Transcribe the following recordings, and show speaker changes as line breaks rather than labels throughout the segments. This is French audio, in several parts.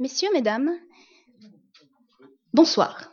Messieurs, mesdames, bonsoir.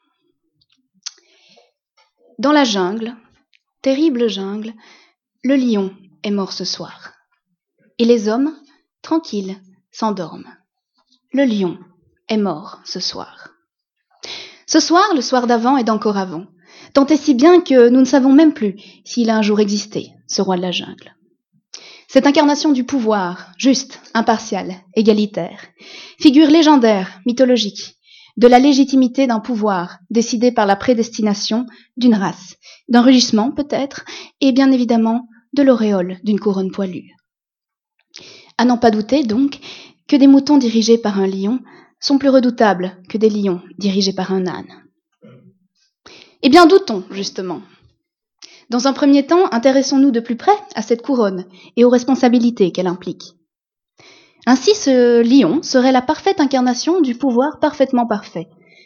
Dans la jungle, terrible jungle, le lion est mort ce soir. Et les hommes, tranquilles, s'endorment. Le lion est mort ce soir. Ce soir, le soir d'avant et d'encore avant, tant et si bien que nous ne savons même plus s'il a un jour existé, ce roi de la jungle. Cette incarnation du pouvoir, juste, impartial, égalitaire, figure légendaire, mythologique, de la légitimité d'un pouvoir décidé par la prédestination d'une race, d'un rugissement peut-être, et bien évidemment de l'auréole d'une couronne poilue. À n'en pas douter donc que des moutons dirigés par un lion sont plus redoutables que des lions dirigés par un âne. Eh bien doutons, justement. Dans un premier temps, intéressons-nous de plus près à cette couronne et aux responsabilités qu'elle implique. Ainsi, ce lion serait la parfaite incarnation du pouvoir parfaitement parfait.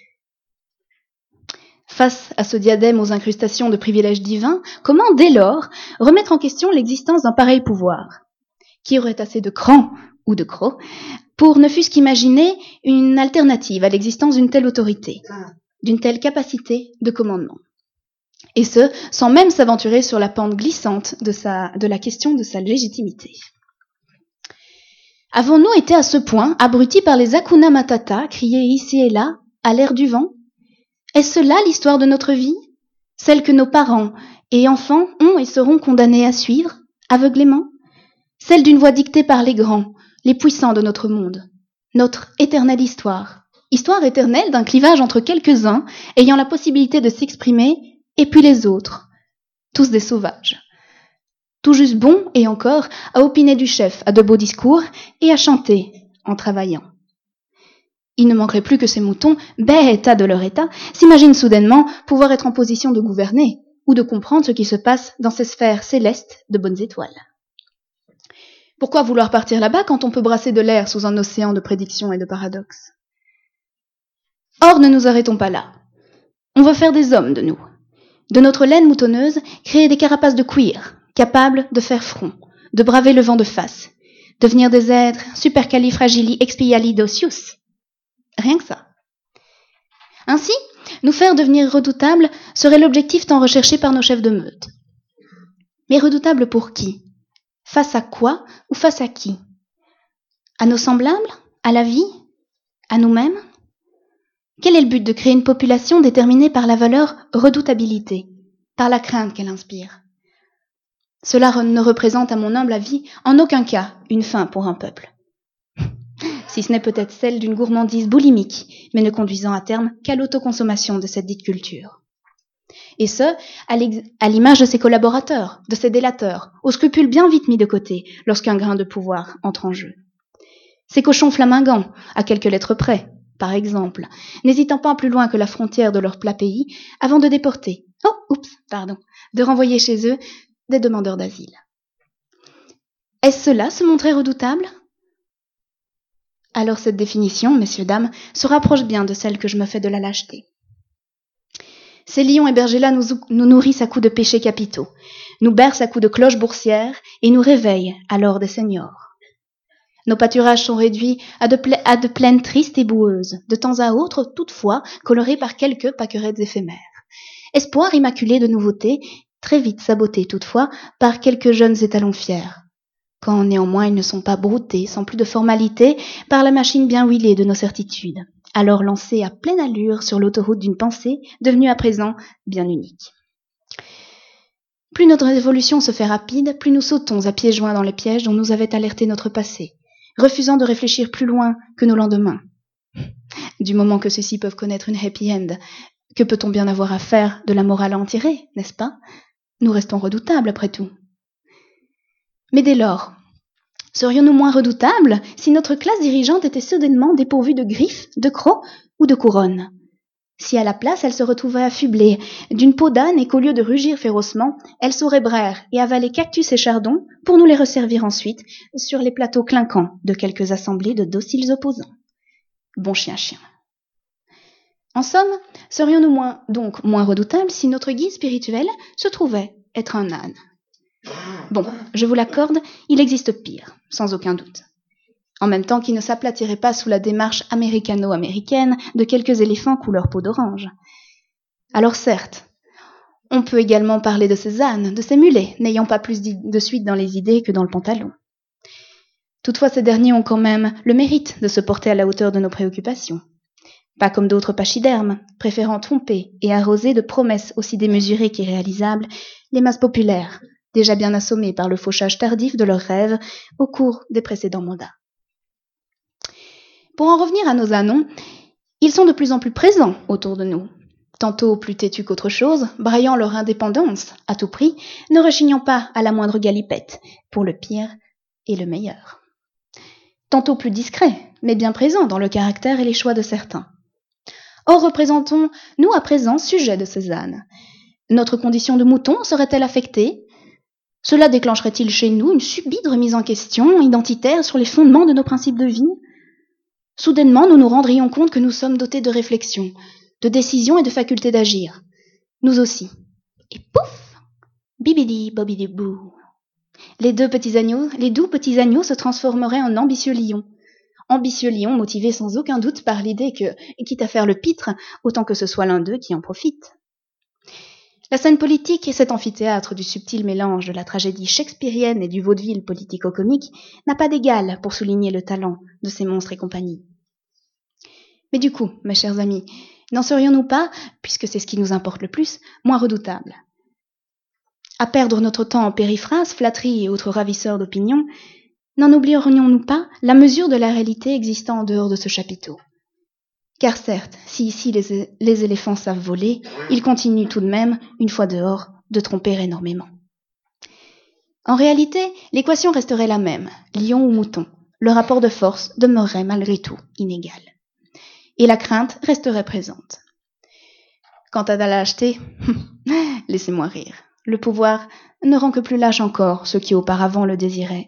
Face à ce diadème aux incrustations de privilèges divins, comment, dès lors, remettre en question l'existence d'un pareil pouvoir ? Qui aurait assez de cran ou de crocs pour ne fût-ce qu'imaginer une alternative à l'existence d'une telle autorité, d'une telle capacité de commandement ? Et ce, sans même s'aventurer sur la pente glissante de la question de sa légitimité. Avons-nous été à ce point abrutis par les Hakuna Matata criés ici et là, à l'air du vent ? Est-ce là l'histoire de notre vie ? Celle que nos parents et enfants ont et seront condamnés à suivre, aveuglément ? Celle d'une voix dictée par les grands, les puissants de notre monde. Notre éternelle histoire. Histoire éternelle d'un clivage entre quelques-uns ayant la possibilité de s'exprimer et puis les autres, tous des sauvages. Tout juste bons, et encore, à opiner du chef, à de beaux discours, et à chanter, en travaillant. Il ne manquerait plus que ces moutons, bêtes de leur état, s'imaginent soudainement pouvoir être en position de gouverner, ou de comprendre ce qui se passe dans ces sphères célestes de bonnes étoiles. Pourquoi vouloir partir là-bas quand on peut brasser de l'air sous un océan de prédictions et de paradoxes ? Or, ne nous arrêtons pas là. On veut faire des hommes de nous. De notre laine moutonneuse, créer des carapaces de cuir, capables de faire front, de braver le vent de face, devenir des êtres supercalifragilisticexpialidocious. Rien que ça. Ainsi, nous faire devenir redoutables serait l'objectif tant recherché par nos chefs de meute. Mais redoutables pour qui ? Face à quoi ou face à qui ? À nos semblables ? À la vie ? À nous-mêmes ? Quel est le but de créer une population déterminée par la valeur redoutabilité, par la crainte qu'elle inspire ? Cela ne représente, à mon humble avis, en aucun cas une fin pour un peuple. Si ce n'est peut-être celle d'une gourmandise boulimique, mais ne conduisant à terme qu'à l'autoconsommation de cette dite culture. Et ce, à l'image de ses collaborateurs, de ses délateurs, aux scrupules bien vite mis de côté lorsqu'un grain de pouvoir entre en jeu. Ces cochons flamingants, à quelques lettres près, par exemple, n'hésitant pas plus loin que la frontière de leur plat pays, avant de déporter, de renvoyer chez eux des demandeurs d'asile. Est-ce cela se montrer redoutable ? Alors cette définition, messieurs, dames, se rapproche bien de celle que je me fais de la lâcheté. Ces lions hébergés là nous nourrissent à coups de péchés capitaux, nous bercent à coups de cloches boursières et nous réveillent alors des seniors. Nos pâturages sont réduits à de plaines tristes et boueuses, de temps à autre, toutefois, colorées par quelques pâquerettes éphémères. Espoir immaculé de nouveautés, très vite sabotés toutefois par quelques jeunes étalons fiers. Quand néanmoins ils ne sont pas broutés, sans plus de formalité, par la machine bien huilée de nos certitudes, alors lancés à pleine allure sur l'autoroute d'une pensée, devenue à présent bien unique. Plus notre évolution se fait rapide, plus nous sautons à pieds joints dans les pièges dont nous avait alerté notre passé, refusant de réfléchir plus loin que nos lendemains. Du moment que ceux-ci peuvent connaître une happy end, que peut-on bien avoir à faire de la morale à en tirer, n'est-ce pas ? Nous restons redoutables après tout. Mais dès lors, serions-nous moins redoutables si notre classe dirigeante était soudainement dépourvue de griffes, de crocs ou de couronnes ? Si à la place elle se retrouvait affublée d'une peau d'âne et qu'au lieu de rugir férocement, elle saurait braire et avaler cactus et chardons pour nous les resservir ensuite sur les plateaux clinquants de quelques assemblées de dociles opposants. Bon chien. En somme, serions-nous donc moins redoutables si notre guide spirituel se trouvait être un âne ? Bon, je vous l'accorde, il existe pire, sans aucun doute. en même temps qu'il ne s'aplatirait pas sous la démarche américano-américaine de quelques éléphants couleur peau d'orange. Alors certes, on peut également parler de ces ânes, de ces mulets, n'ayant pas plus de suite dans les idées que dans le pantalon. Toutefois, ces derniers ont quand même le mérite de se porter à la hauteur de nos préoccupations. Pas comme d'autres pachydermes, préférant tromper et arroser de promesses aussi démesurées qu'irréalisables les masses populaires, déjà bien assommées par le fauchage tardif de leurs rêves au cours des précédents mandats. Pour en revenir à nos ânons, ils sont de plus en plus présents autour de nous, tantôt plus têtus qu'autre chose, braillant leur indépendance à tout prix, ne rechignant pas à la moindre galipette, pour le pire et le meilleur. Tantôt plus discrets, mais bien présents dans le caractère et les choix de certains. Or, représentons-nous à présent sujet de ces ânes. Notre condition de mouton serait-elle affectée? Cela déclencherait-il chez nous une subite remise en question identitaire sur les fondements de nos principes de vie? Soudainement, nous nous rendrions compte que nous sommes dotés de réflexion, de décision et de faculté d'agir. Nous aussi. Et pouf! Bibidi bobidi bou. Les doux petits agneaux se transformeraient en ambitieux lions. Ambitieux lions motivés sans aucun doute par l'idée que, quitte à faire le pitre, autant que ce soit l'un d'eux qui en profite. La scène politique et cet amphithéâtre du subtil mélange de la tragédie shakespearienne et du vaudeville politico-comique n'a pas d'égal pour souligner le talent de ces monstres et compagnie. Mais du coup, mes chers amis, n'en serions-nous pas, puisque c'est ce qui nous importe le plus, moins redoutables? À perdre notre temps en périphrases, flatteries et autres ravisseurs d'opinion, n'en oublierions-nous pas la mesure de la réalité existant en dehors de ce chapiteau? Car certes, si ici les éléphants savent voler, ils continuent tout de même, une fois dehors, de tromper énormément. En réalité, l'équation resterait la même, lion ou mouton. Le rapport de force demeurerait malgré tout inégal. Et la crainte resterait présente. Quant à la lâcheté, laissez-moi rire. Le pouvoir ne rend que plus lâche encore ceux qui auparavant le désiraient.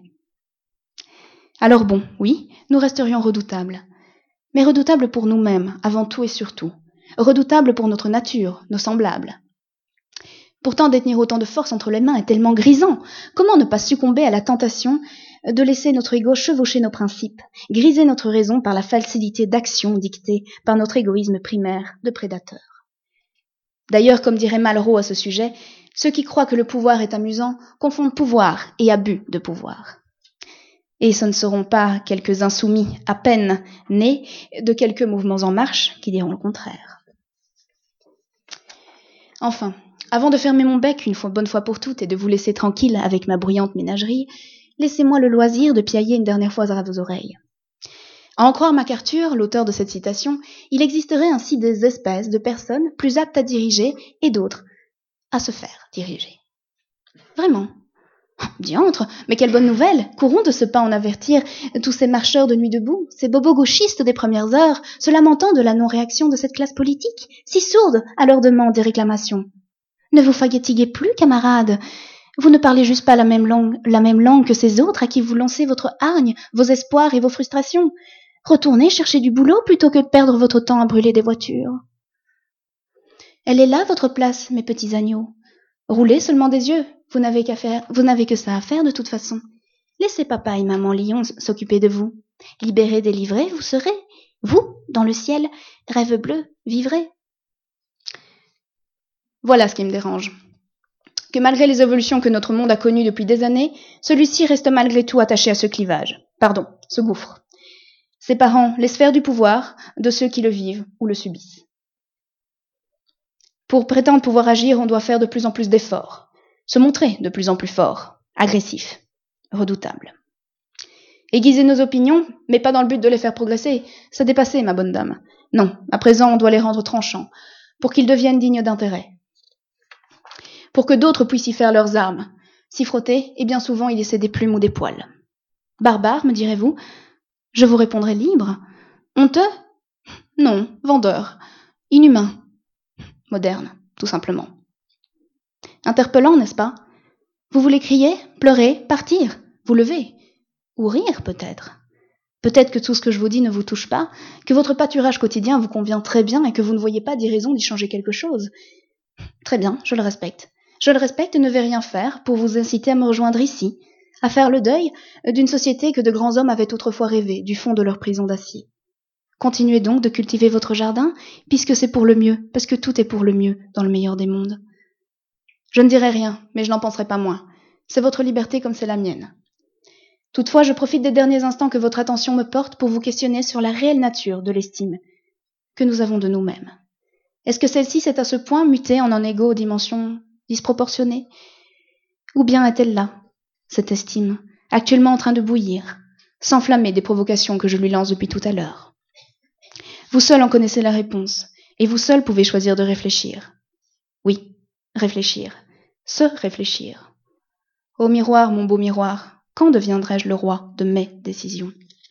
Alors bon, oui, nous resterions redoutables. Mais redoutables pour nous-mêmes, avant tout et surtout. Redoutables pour notre nature, nos semblables. Pourtant, détenir autant de force entre les mains est tellement grisant. Comment ne pas succomber à la tentation de laisser notre ego chevaucher nos principes, griser notre raison par la facilité d'action dictée par notre égoïsme primaire de prédateur? D'ailleurs, comme dirait Malraux à ce sujet, ceux qui croient que le pouvoir est amusant confondent pouvoir et abus de pouvoir. Et ce ne seront pas quelques insoumis à peine nés de quelques mouvements en marche qui diront le contraire. Enfin, avant de fermer mon bec bonne fois pour toutes et de vous laisser tranquille avec ma bruyante ménagerie, laissez-moi le loisir de piailler une dernière fois à vos oreilles. À en croire MacArthur, l'auteur de cette citation, il existerait ainsi des espèces de personnes plus aptes à diriger et d'autres à se faire diriger. Vraiment. Diantre, mais quelle bonne nouvelle! Courons de ce pas en avertir tous ces marcheurs de nuit debout, ces bobos gauchistes des premières heures, se lamentant de la non-réaction de cette classe politique, si sourde à leurs demandes et réclamations. Ne vous fatiguez plus, camarades. Vous ne parlez juste pas la même langue que ces autres à qui vous lancez votre hargne, vos espoirs et vos frustrations. Retournez chercher du boulot plutôt que de perdre votre temps à brûler des voitures. Elle est là, votre place, mes petits agneaux. Roulez seulement des yeux. Vous n'avez que ça à faire de toute façon. Laissez papa et maman lion s'occuper de vous. Libérés, délivrés, vous serez, vous, dans le ciel, rêve bleu, vivrez. Voilà ce qui me dérange. Que malgré les évolutions que notre monde a connues depuis des années, celui-ci reste malgré tout attaché à ce clivage. Ce gouffre. Séparant les sphères du pouvoir de ceux qui le vivent ou le subissent. Pour prétendre pouvoir agir, on doit faire de plus en plus d'efforts. Se montrer de plus en plus fort, agressif, redoutable. Aiguiser nos opinions, mais pas dans le but de les faire progresser, ça dépassait, ma bonne dame. Non, à présent on doit les rendre tranchants, pour qu'ils deviennent dignes d'intérêt. Pour que d'autres puissent y faire leurs armes, s'y frotter, et bien souvent y laisser des plumes ou des poils. Barbare, me direz-vous? Je vous répondrai libre. Honteux? Non, vendeur. Inhumain. Moderne, tout simplement. Interpellant, n'est-ce pas? Vous voulez crier, pleurer, partir, vous lever, ou rire peut-être. Peut-être que tout ce que je vous dis ne vous touche pas, que votre pâturage quotidien vous convient très bien et que vous ne voyez pas d'y raison d'y changer quelque chose. Très bien, je le respecte. Je le respecte et ne vais rien faire pour vous inciter à me rejoindre ici, à faire le deuil d'une société que de grands hommes avaient autrefois rêvée du fond de leur prison d'acier. Continuez donc de cultiver votre jardin, puisque c'est pour le mieux, parce que tout est pour le mieux dans le meilleur des mondes. Je ne dirai rien, mais je n'en penserai pas moins. C'est votre liberté comme c'est la mienne. Toutefois, je profite des derniers instants que votre attention me porte pour vous questionner sur la réelle nature de l'estime que nous avons de nous-mêmes. Est-ce que celle-ci s'est à ce point mutée en un ego aux dimensions disproportionnées? Ou bien est-elle là, cette estime, actuellement en train de bouillir, s'enflammer des provocations que je lui lance depuis tout à l'heure? Vous seul en connaissez la réponse, et vous seul pouvez choisir de réfléchir. Oui, réfléchir, se réfléchir. Ô miroir, mon beau miroir, quand deviendrai-je le roi de mes décisions?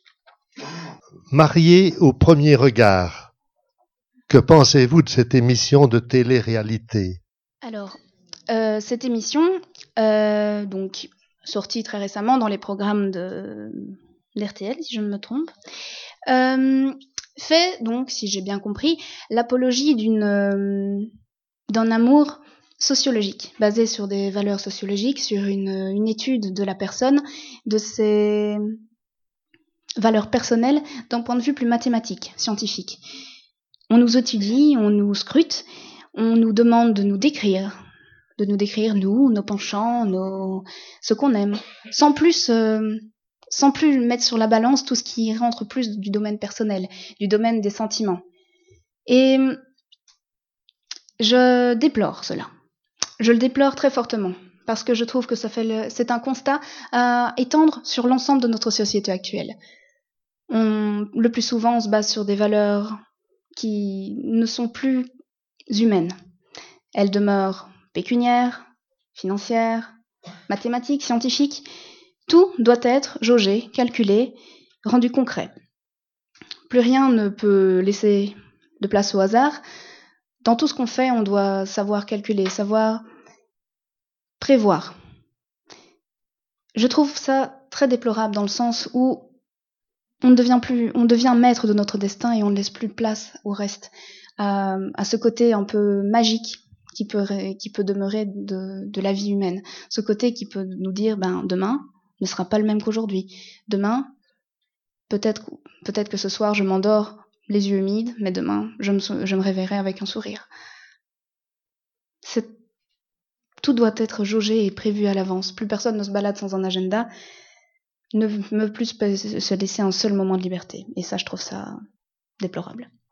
Marié au premier regard, que pensez-vous de cette émission de télé-réalité?
Alors, cette émission, donc sortie très récemment dans les programmes de l'RTL, si je ne me trompe, fait donc, si j'ai bien compris, l'apologie d'un amour sociologique, basé sur des valeurs sociologiques, sur une étude de la personne, de ses valeurs personnelles, d'un point de vue plus mathématique, scientifique. On nous étudie, on nous scrute, on nous demande de nous décrire nous, nos penchants, ce qu'on aime, sans plus mettre sur la balance tout ce qui rentre plus du domaine personnel, du domaine des sentiments. Et je déplore cela. Je le déplore très fortement, parce que je trouve que c'est un constat à étendre sur l'ensemble de notre société actuelle. Le plus souvent, on se base sur des valeurs qui ne sont plus humaines. Elles demeurent pécuniaires, financières, mathématiques, scientifiques. Tout doit être jaugé, calculé, rendu concret. Plus rien ne peut laisser de place au hasard. Dans tout ce qu'on fait, on doit savoir calculer, savoir prévoir. Je trouve ça très déplorable dans le sens où on devient maître de notre destin et on ne laisse plus place au reste, à ce côté un peu magique qui peut demeurer de la vie humaine. Ce côté qui peut nous dire, demain ne sera pas le même qu'aujourd'hui. Demain, peut-être que ce soir je m'endors les yeux humides, mais demain je me réveillerai avec un sourire. Tout doit être jaugé et prévu à l'avance. Plus personne ne se balade sans un agenda, ne veut plus se laisser un seul moment de liberté. Et ça, je trouve ça déplorable.